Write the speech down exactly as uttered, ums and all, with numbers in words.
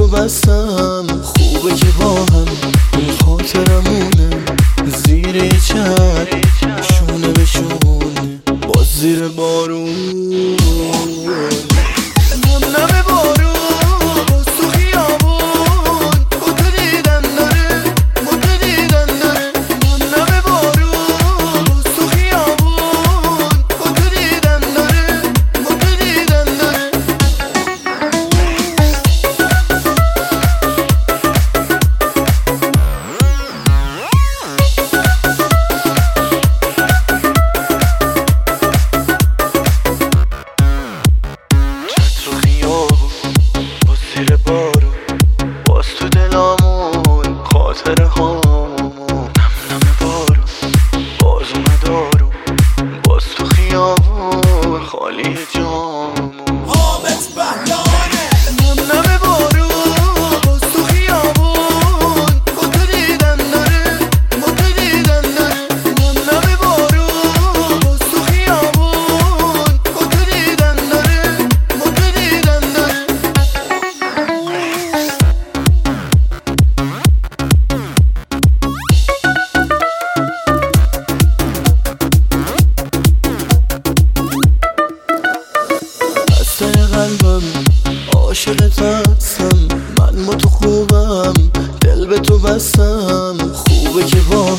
تو بستم، خوبه که با هم این خاطرمونه. زیر یه چند شونه به شونه باز زیر بارون، نم نم بارون باز تو خیابون. بوتو دیدن داره بوتو دیدن داره، نم نم بارون باز تو خیابون. بوتو دیدن داره بوتو دیدن داره. زیر بارون باز تو دلامون خاطره هامون. نم نم بارون باز اومد آروم باز تو خیابون خالی جامون. حامد بهلوانه. نم نم بارون باز تو خیابون. بوتو دیدن داره بوتو دیدن داره، نم نم بارون باز تو خیابون. بوتو دیدن داره بوتو دیدن داره. قلبم عاشقت هستم، من با تو خوبم، دل به تو بستم، خوبه که با